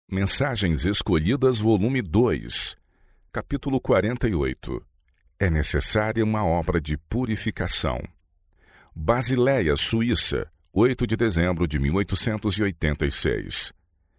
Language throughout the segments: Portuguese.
Mensagens Escolhidas, volume 2, capítulo 48. É necessária uma obra de purificação. Basileia, Suíça, 8 de dezembro de 1886.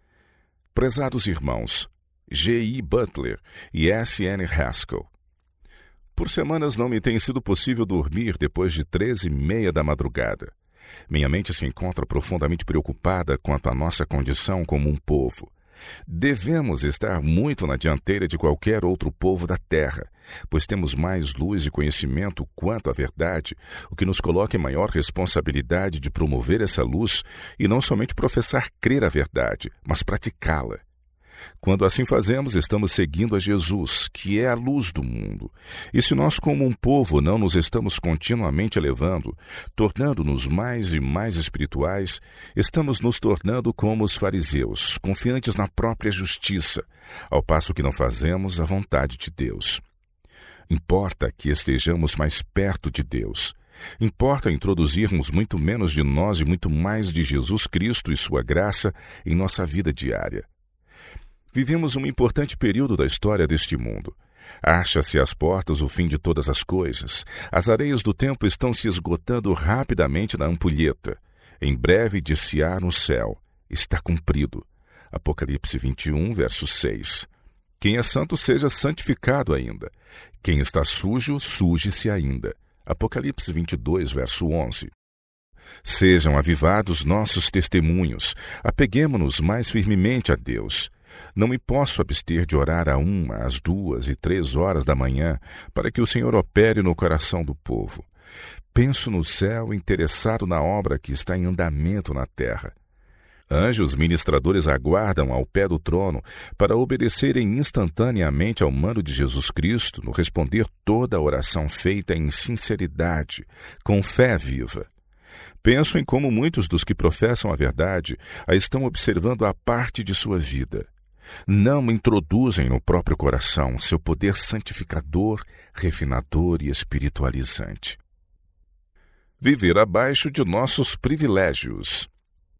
Prezados irmãos, G.I. Butler e S.N. Haskell. Por semanas não me tem sido possível dormir depois de 13h30 da madrugada. Minha mente se encontra profundamente preocupada quanto à nossa condição como um povo. Devemos estar muito na dianteira de qualquer outro povo da terra, pois temos mais luz e conhecimento quanto à verdade, o que nos coloca em maior responsabilidade de promover essa luz e não somente professar crer a verdade, mas praticá-la. Quando assim fazemos, estamos seguindo a Jesus, que é a luz do mundo. E se nós, como um povo, não nos estamos continuamente elevando, tornando-nos mais e mais espirituais, estamos nos tornando como os fariseus, confiantes na própria justiça, ao passo que não fazemos a vontade de Deus. Importa que estejamos mais perto de Deus. Importa introduzirmos muito menos de nós e muito mais de Jesus Cristo e sua graça em nossa vida diária. Vivemos um importante período da história deste mundo. Acha-se às portas o fim de todas as coisas. As areias do tempo estão se esgotando rapidamente na ampulheta. Em breve dir-se-á no céu: está cumprido. Apocalipse 21, verso 6. Quem é santo seja santificado ainda. Quem está sujo, suje-se ainda. Apocalipse 22, verso 11. Sejam avivados nossos testemunhos. Apeguemo-nos mais firmemente a Deus. Não me posso abster de orar a 1, às 2 e 3 horas da manhã, para que o Senhor opere no coração do povo. Penso no céu, interessado na obra que está em andamento na terra. Anjos ministradores aguardam ao pé do trono para obedecerem instantaneamente ao mando de Jesus Cristo no responder toda a oração feita em sinceridade, com fé viva. Penso em como muitos dos que professam a verdade a estão observando à parte de sua vida. Não introduzem no próprio coração seu poder santificador, refinador e espiritualizante. Viver abaixo de nossos privilégios.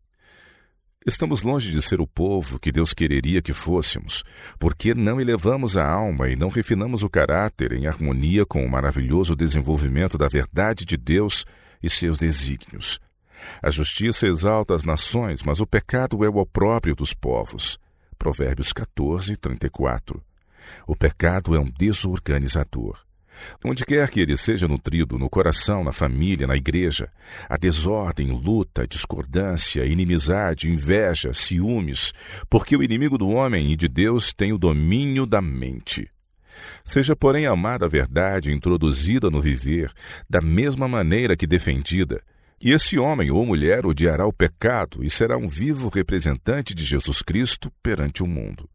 Estamos longe de ser o povo que Deus quereria que fôssemos, porque não elevamos a alma e não refinamos o caráter em harmonia com o maravilhoso desenvolvimento da verdade de Deus e seus desígnios. A justiça exalta as nações, mas o pecado é o opróbrio dos povos. Provérbios 14, 34. O pecado é um desorganizador. Onde quer que ele seja nutrido, no coração, na família, na igreja, a desordem, luta, discordância, inimizade, inveja, ciúmes, porque o inimigo do homem e de Deus tem o domínio da mente. Seja, porém, amada a verdade introduzida no viver, da mesma maneira que defendida, e esse homem ou mulher odiará o pecado e será um vivo representante de Jesus Cristo perante o mundo.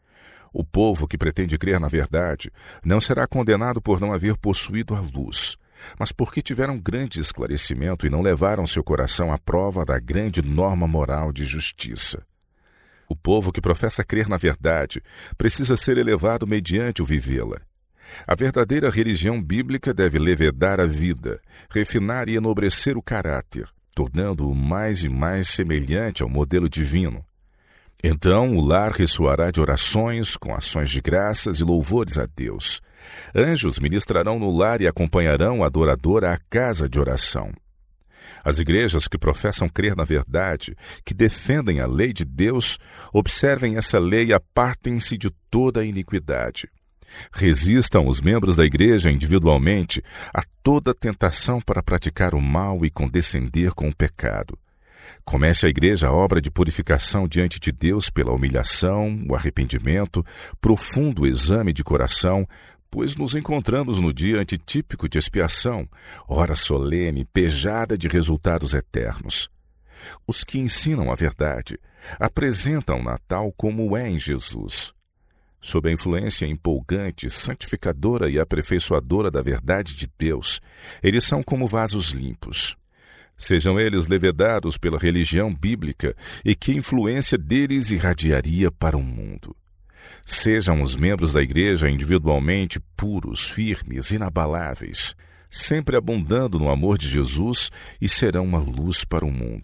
O povo que pretende crer na verdade não será condenado por não haver possuído a luz, mas porque tiveram grande esclarecimento e não levaram seu coração à prova da grande norma moral de justiça. O povo que professa crer na verdade precisa ser elevado mediante o vivê-la. A verdadeira religião bíblica deve levedar a vida, refinar e enobrecer o caráter, tornando-o mais e mais semelhante ao modelo divino. Então o lar ressoará de orações, com ações de graças e louvores a Deus. Anjos ministrarão no lar e acompanharão o adorador à casa de oração. As igrejas que professam crer na verdade, que defendem a lei de Deus, observem essa lei e apartem-se de toda a iniquidade. Resistam os membros da igreja individualmente a toda tentação para praticar o mal e condescender com o pecado. Comece a igreja a obra de purificação diante de Deus pela humilhação, o arrependimento, profundo exame de coração, pois nos encontramos no dia antitípico de expiação, hora solene, pejada de resultados eternos. Os que ensinam a verdade apresentam-na tal como é em Jesus. Sob a influência empolgante, santificadora e aperfeiçoadora da verdade de Deus, eles são como vasos limpos. Sejam eles levedados pela religião bíblica e que influência deles irradiaria para o mundo. Sejam os membros da igreja individualmente puros, firmes, inabaláveis, sempre abundando no amor de Jesus e serão uma luz para o mundo.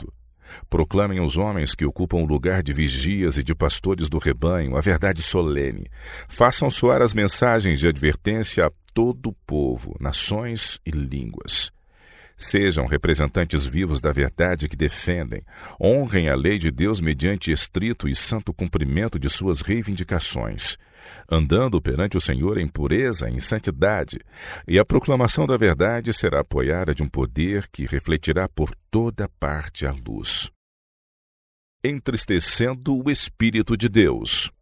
Proclamem aos homens que ocupam o lugar de vigias e de pastores do rebanho a verdade solene. Façam soar as mensagens de advertência a todo o povo, nações e línguas. Sejam representantes vivos da verdade que defendem. Honrem a lei de Deus mediante estrito e santo cumprimento de suas reivindicações, andando perante o Senhor em pureza e em santidade. E a proclamação da verdade será apoiada de um poder que refletirá por toda parte a luz. Entristecendo o Espírito de Deus.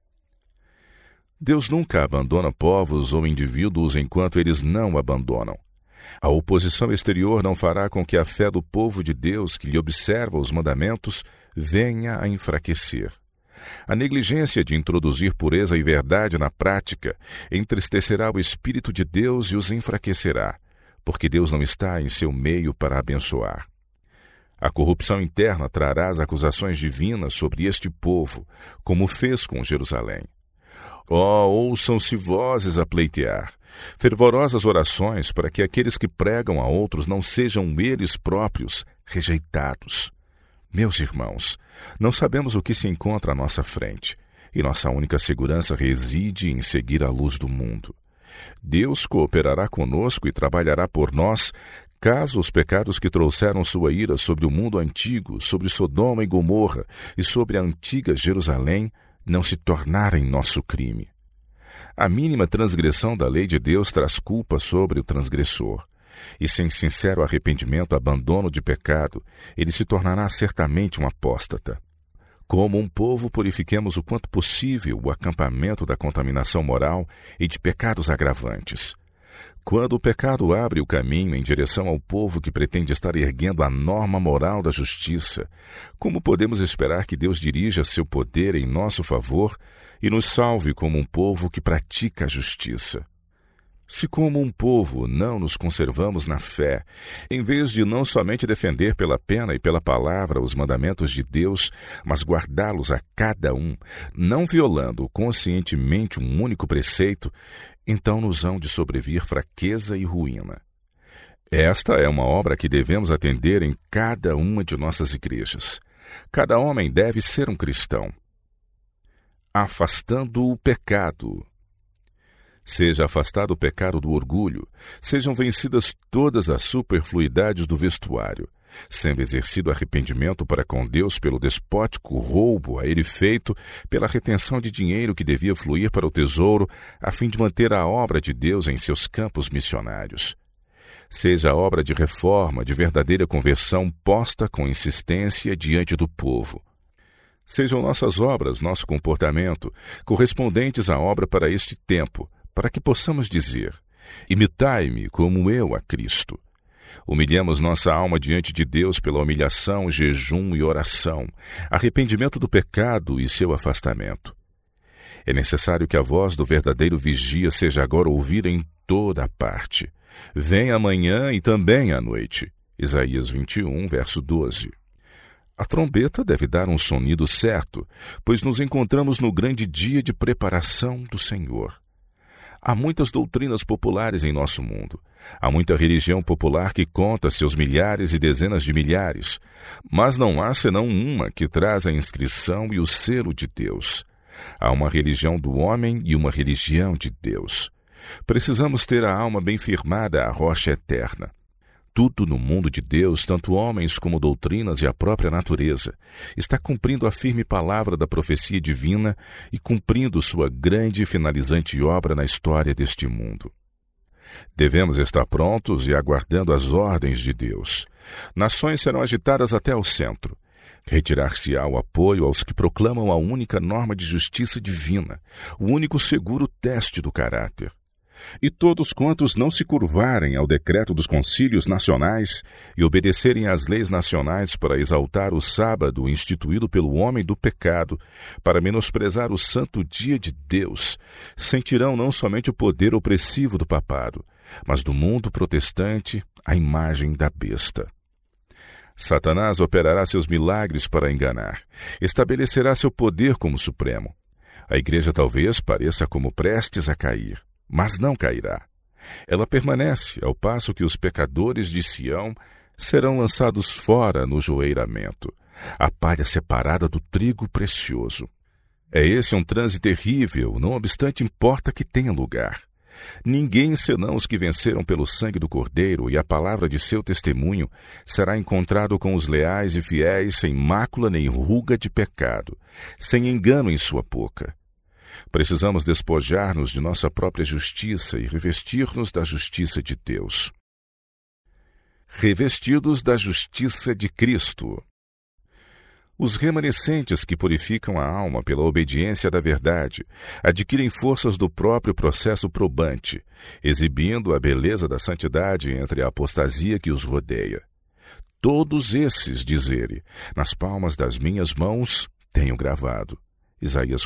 Deus nunca abandona povos ou indivíduos enquanto eles não o abandonam. A oposição exterior não fará com que a fé do povo de Deus, que lhe observa os mandamentos, venha a enfraquecer. A negligência de introduzir pureza e verdade na prática entristecerá o Espírito de Deus e os enfraquecerá, porque Deus não está em seu meio para abençoar. A corrupção interna trará as acusações divinas sobre este povo, como fez com Jerusalém. Ouçam-se vozes a pleitear, fervorosas orações para que aqueles que pregam a outros não sejam eles próprios rejeitados. Meus irmãos, não sabemos o que se encontra à nossa frente, e nossa única segurança reside em seguir a luz do mundo. Deus cooperará conosco e trabalhará por nós, caso os pecados que trouxeram sua ira sobre o mundo antigo, sobre Sodoma e Gomorra e sobre a antiga Jerusalém, não se tornarem nosso crime. A mínima transgressão da lei de Deus traz culpa sobre o transgressor, e sem sincero arrependimento, abandono de pecado, ele se tornará certamente um apóstata. Como um povo, purifiquemos o quanto possível o acampamento da contaminação moral e de pecados agravantes. Quando o pecado abre o caminho em direção ao povo que pretende estar erguendo a norma moral da justiça, como podemos esperar que Deus dirija seu poder em nosso favor e nos salve como um povo que pratica a justiça? Se como um povo não nos conservamos na fé, em vez de não somente defender pela pena e pela palavra os mandamentos de Deus, mas guardá-los a cada um, não violando conscientemente um único preceito, então nos hão de sobrevir fraqueza e ruína. Esta é uma obra que devemos atender em cada uma de nossas igrejas. Cada homem deve ser um cristão. Afastando o pecado. Seja afastado o pecado do orgulho, sejam vencidas todas as superfluidades do vestuário, sendo exercido arrependimento para com Deus pelo despótico roubo a ele feito, pela retenção de dinheiro que devia fluir para o tesouro, a fim de manter a obra de Deus em seus campos missionários. Seja a obra de reforma, de verdadeira conversão posta com insistência diante do povo. Sejam nossas obras, nosso comportamento, correspondentes à obra para este tempo, para que possamos dizer: imitai-me como eu a Cristo. Humilhemos nossa alma diante de Deus pela humilhação, jejum e oração, arrependimento do pecado e seu afastamento. É necessário que a voz do verdadeiro vigia seja agora ouvida em toda a parte. Vem amanhã e também à noite. Isaías 21, verso 12. A trombeta deve dar um sonido certo, pois nos encontramos no grande dia de preparação do Senhor. Há muitas doutrinas populares em nosso mundo. Há muita religião popular que conta seus milhares e dezenas de milhares, mas não há senão uma que traz a inscrição e o selo de Deus. Há uma religião do homem e uma religião de Deus. Precisamos ter a alma bem firmada à rocha eterna. Tudo no mundo de Deus, tanto homens como doutrinas e a própria natureza, está cumprindo a firme palavra da profecia divina e cumprindo sua grande e finalizante obra na história deste mundo. Devemos estar prontos e aguardando as ordens de Deus. Nações serão agitadas até ao centro. Retirar-se-á o apoio aos que proclamam a única norma de justiça divina, o único seguro teste do caráter. E todos quantos não se curvarem ao decreto dos concílios nacionais e obedecerem às leis nacionais para exaltar o sábado instituído pelo homem do pecado, para menosprezar o santo dia de Deus, sentirão não somente o poder opressivo do papado, mas do mundo protestante a imagem da besta. Satanás operará seus milagres para enganar, estabelecerá seu poder como supremo. A igreja talvez pareça como prestes a cair, mas não cairá. Ela permanece, ao passo que os pecadores de Sião serão lançados fora no joeiramento. a palha separada do trigo precioso. É esse um transe terrível, não obstante importa que tenha lugar. Ninguém senão os que venceram pelo sangue do Cordeiro e a palavra de seu testemunho será encontrado com os leais e fiéis, sem mácula nem ruga de pecado, sem engano em sua boca. Precisamos despojar-nos de nossa própria justiça e revestir-nos da justiça de Deus. Revestidos da justiça de Cristo. Os remanescentes que purificam a alma pela obediência da verdade adquirem forças do próprio processo probante, exibindo a beleza da santidade entre a apostasia que os rodeia. Todos esses, diz ele, nas palmas das minhas mãos tenho gravado. Isaías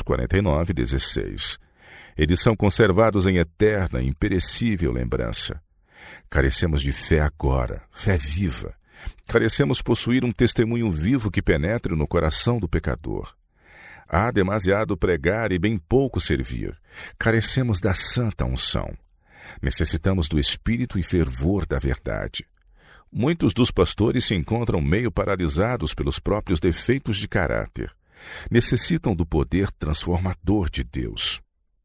49:16. Eles são conservados em eterna e imperecível lembrança. Carecemos de fé agora, fé viva. Carecemos possuir um testemunho vivo que penetre no coração do pecador. Há demasiado pregar e bem pouco servir. Carecemos da santa unção. Necessitamos do espírito e fervor da verdade. Muitos dos pastores se encontram meio paralisados pelos próprios defeitos de caráter. Necessitam do poder transformador de Deus.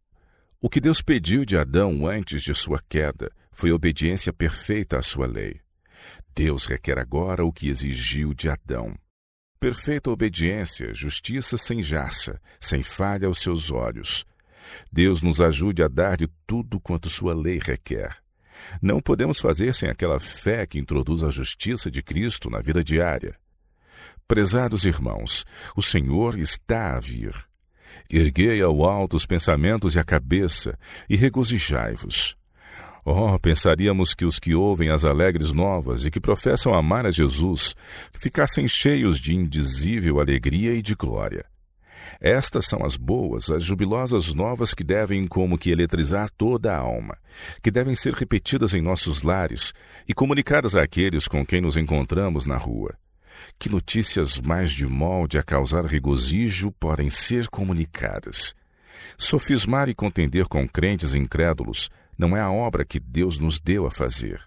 O que Deus pediu de Adão antes de sua queda foi obediência perfeita à sua lei. Deus requer agora o que exigiu de Adão. Perfeita obediência, justiça sem jaça, sem falha aos seus olhos. Deus nos ajude a dar-lhe tudo quanto sua lei requer. Não podemos fazer sem aquela fé que introduz a justiça de Cristo na vida diária. Prezados irmãos, o Senhor está a vir. Erguei ao alto os pensamentos e a cabeça, e regozijai-vos. Oh, pensaríamos que os que ouvem as alegres novas e que professam amar a Jesus ficassem cheios de indizível alegria e de glória. Estas são as boas, as jubilosas novas que devem como que eletrizar toda a alma, que devem ser repetidas em nossos lares e comunicadas àqueles com quem nos encontramos na rua. Que notícias mais de molde a causar regozijo podem ser comunicadas? Sofismar e contender com crentes incrédulos não é a obra que Deus nos deu a fazer.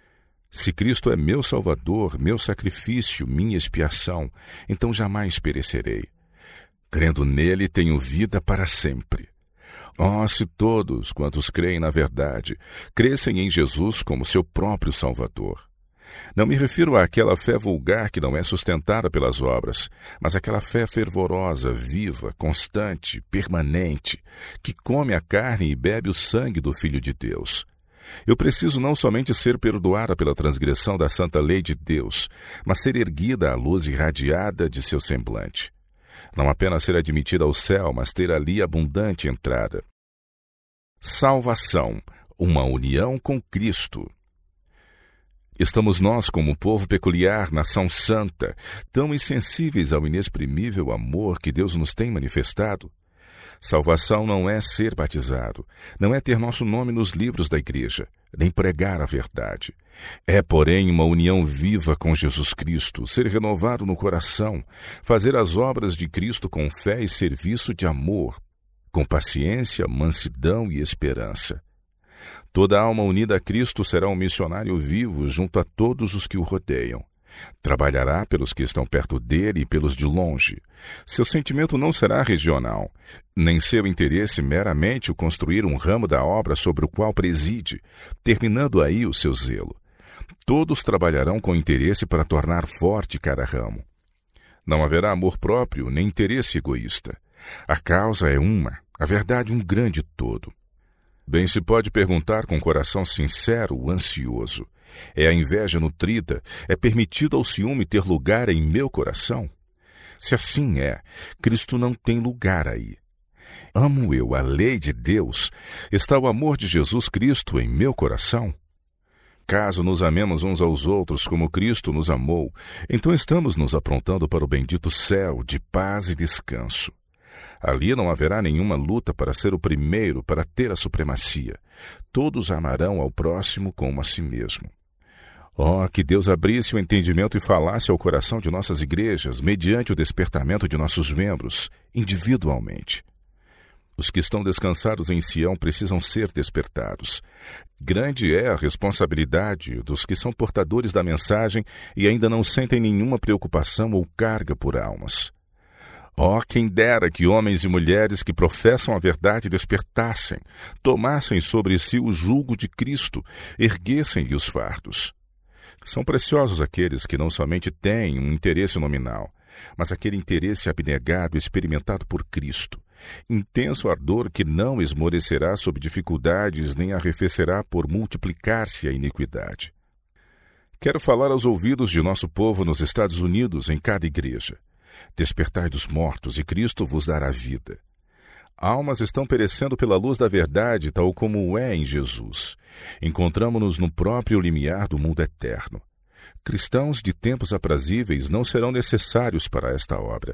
Se Cristo é meu Salvador, meu sacrifício, minha expiação, então jamais perecerei. Crendo nele, tenho vida para sempre. Oh, se todos quantos creem na verdade crescem em Jesus como seu próprio Salvador. Não me refiro àquela fé vulgar que não é sustentada pelas obras, mas àquela fé fervorosa, viva, constante, permanente, que come a carne e bebe o sangue do Filho de Deus. Eu preciso não somente ser perdoada pela transgressão da santa lei de Deus, mas ser erguida à luz irradiada de seu semblante. Não apenas ser admitida ao céu, mas ter ali abundante entrada. Salvação, uma união com Cristo. Estamos nós, como povo peculiar, nação santa, tão insensíveis ao inexprimível amor que Deus nos tem manifestado? Salvação não é ser batizado, não é ter nosso nome nos livros da igreja, nem pregar a verdade. É, porém, uma união viva com Jesus Cristo, ser renovado no coração, fazer as obras de Cristo com fé e serviço de amor, com paciência, mansidão e esperança. Toda alma unida a Cristo será um missionário vivo junto a todos os que o rodeiam. Trabalhará pelos que estão perto dele e pelos de longe. Seu sentimento não será regional, nem seu interesse meramente o construir um ramo da obra sobre o qual preside, terminando aí o seu zelo. Todos trabalharão com interesse para tornar forte cada ramo. Não haverá amor próprio nem interesse egoísta. A causa é uma, a verdade um grande todo. Bem se pode perguntar com coração sincero, ansioso: é a inveja nutrida, é permitido ao ciúme ter lugar em meu coração? Se assim é, Cristo não tem lugar aí. Amo eu a lei de Deus? Está o amor de Jesus Cristo em meu coração? Caso nos amemos uns aos outros como Cristo nos amou, então estamos nos aprontando para o bendito céu de paz e descanso. Ali não haverá nenhuma luta para ser o primeiro, para ter a supremacia. Todos amarão ao próximo como a si mesmo. Oh, que Deus abrisse o entendimento e falasse ao coração de nossas igrejas, mediante o despertamento de nossos membros, individualmente. Os que estão descansados em Sião precisam ser despertados. Grande é a responsabilidade dos que são portadores da mensagem e ainda não sentem nenhuma preocupação ou carga por almas. Oh, quem dera que homens e mulheres que professam a verdade despertassem, tomassem sobre si o jugo de Cristo, erguessem-lhe os fardos. São preciosos aqueles que não somente têm um interesse nominal, mas aquele interesse abnegado experimentado por Cristo, intenso ardor que não esmorecerá sob dificuldades nem arrefecerá por multiplicar-se a iniquidade. Quero falar aos ouvidos de nosso povo nos Estados Unidos, em cada igreja. Despertai dos mortos, e Cristo vos dará vida. Almas estão perecendo pela luz da verdade, tal como é em Jesus. Encontramo-nos no próprio limiar do mundo eterno. Cristãos de tempos aprazíveis não serão necessários para esta obra.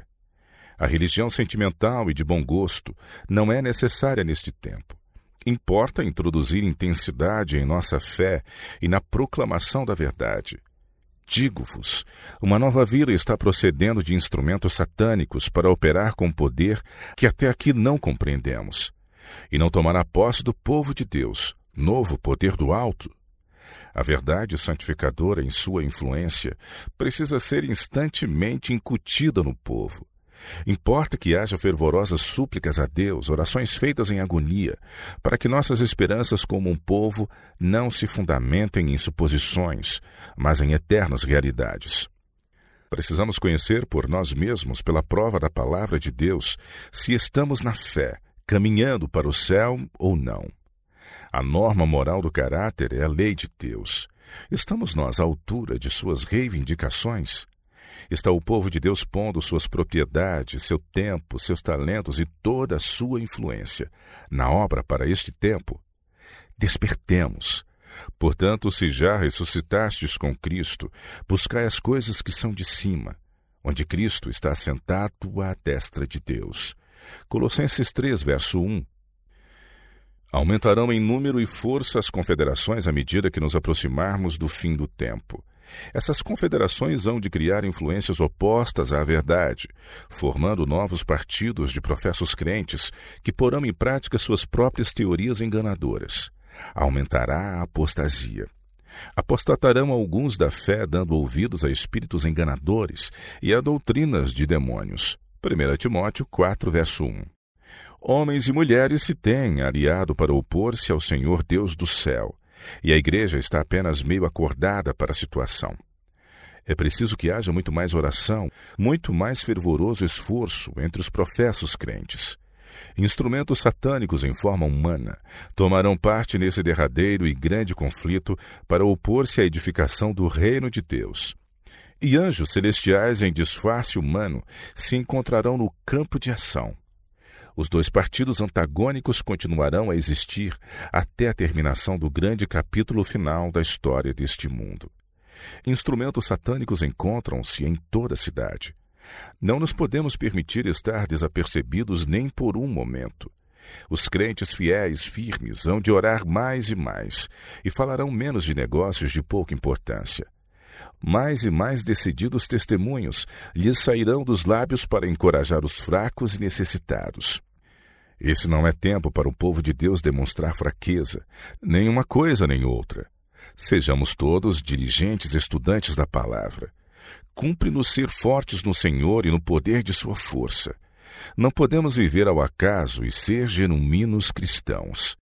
A religião sentimental e de bom gosto não é necessária neste tempo. Importa introduzir intensidade em nossa fé e na proclamação da verdade. Digo-vos, uma nova vida está procedendo de instrumentos satânicos para operar com poder que até aqui não compreendemos, e não tomará posse do povo de Deus, novo poder do alto. A verdade santificadora em sua influência precisa ser instantemente incutida no povo. Importa que haja fervorosas súplicas a Deus, orações feitas em agonia, para que nossas esperanças como um povo não se fundamentem em suposições, mas em eternas realidades. Precisamos conhecer por nós mesmos, pela prova da palavra de Deus, se estamos na fé, caminhando para o céu ou não. A norma moral do caráter é a lei de Deus. Estamos nós à altura de suas reivindicações? Está o povo de Deus pondo suas propriedades, seu tempo, seus talentos e toda a sua influência na obra para este tempo? Despertemos. Portanto, se já ressuscitastes com Cristo, buscai as coisas que são de cima, onde Cristo está assentado à destra de Deus. Colossenses 3, verso 1. Aumentarão em número e força as confederações à medida que nos aproximarmos do fim do tempo. Essas confederações hão de criar influências opostas à verdade, formando novos partidos de professos crentes que porão em prática suas próprias teorias enganadoras. Aumentará a apostasia. Apostatarão alguns da fé, dando ouvidos a espíritos enganadores e a doutrinas de demônios. 1 Timóteo 4, verso 1. Homens e mulheres se têm aliado para opor-se ao Senhor Deus do céu, e a igreja está apenas meio acordada para a situação. É preciso que haja muito mais oração, muito mais fervoroso esforço entre os professos crentes. Instrumentos satânicos em forma humana tomarão parte nesse derradeiro e grande conflito para opor-se à edificação do reino de Deus. E anjos celestiais em disfarce humano se encontrarão no campo de ação. Os dois partidos antagônicos continuarão a existir até a terminação do grande capítulo final da história deste mundo. Instrumentos satânicos encontram-se em toda a cidade. Não nos podemos permitir estar desapercebidos nem por um momento. Os crentes fiéis, firmes, hão de orar mais e mais, e falarão menos de negócios de pouca importância. Mais e mais decididos testemunhos lhes sairão dos lábios para encorajar os fracos e necessitados. Esse não é tempo para o povo de Deus demonstrar fraqueza, nem uma coisa nem outra. Sejamos todos diligentes estudantes da palavra. Cumpre-nos ser fortes no Senhor e no poder de sua força. Não podemos viver ao acaso e ser genuínos cristãos.